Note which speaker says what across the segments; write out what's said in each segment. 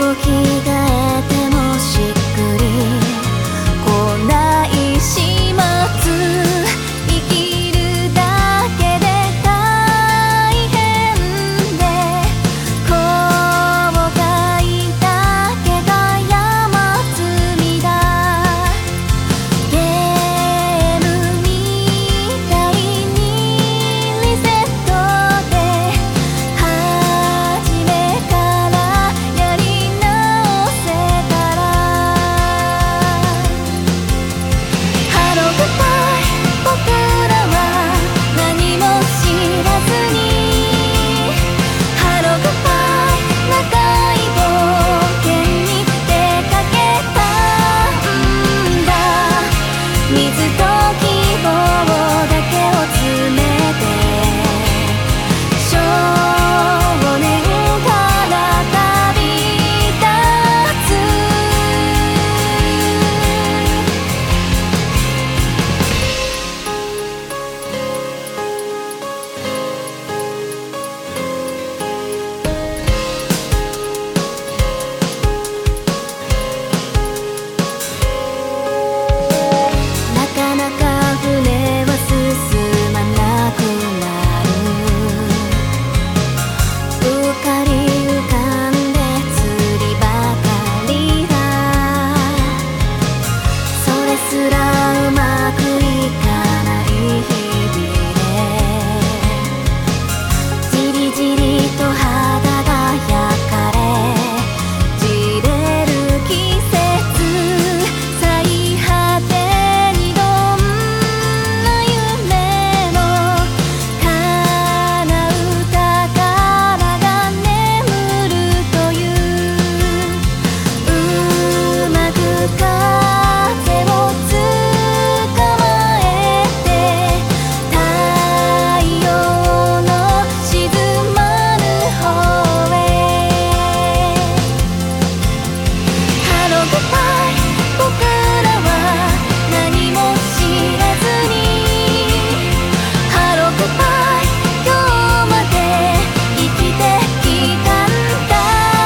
Speaker 1: 着替えてもしっくりこない始末生きるだけで大変で後悔だけが山積みだゲームみたいにリセットで初めからやり直せたらハローグッバイ僕らは何も知らずにハローグッバイ長い冒険に出かけたんだ水と希望だけを詰めて少年から旅立つなかなか船は進まなくなるうっかり浮かんで釣りばかりだそれすらうまくいかない日々でじりじりと肌が焼かれじれる季節最果てにどんな夢も叶う宝が眠るといううまく風を捕まえて太陽の沈まぬ方へハローグッバイ僕らは何も知らずにハローグッバイ今日まで生きてきたんだ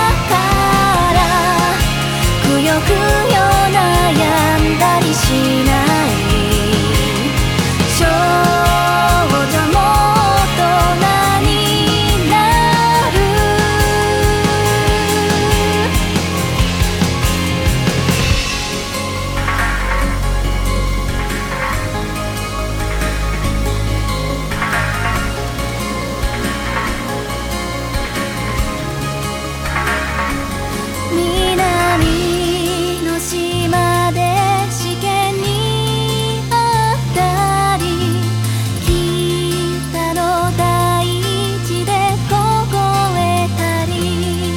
Speaker 1: からくよくよ悩んだりしない少女も大人になる南の島で試験にあったり北の大地で凍えたり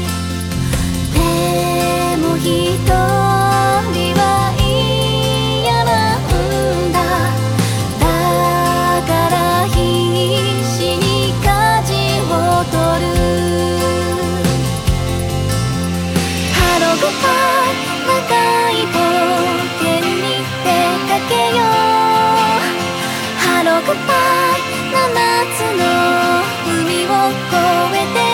Speaker 1: でも一人は嫌なんだだから必死に舵を取るハローグッバイ長い冒険に出かけようハローグッバイ7つの海を越えて